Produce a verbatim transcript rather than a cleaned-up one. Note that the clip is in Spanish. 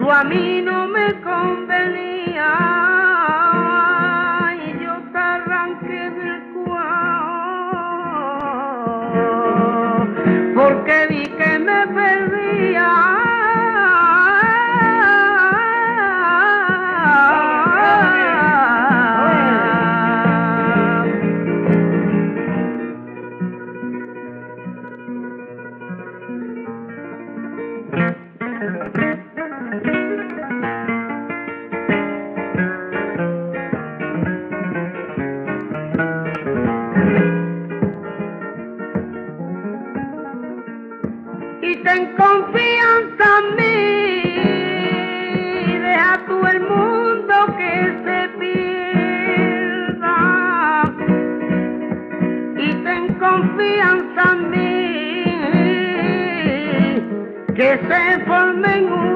tú a mí no me convenía y yo te arranqué del cuadro porque vi que me perdía. Y ten confianza en mí, deja tú el mundo que se pierda. Y ten confianza en mí, que se formen un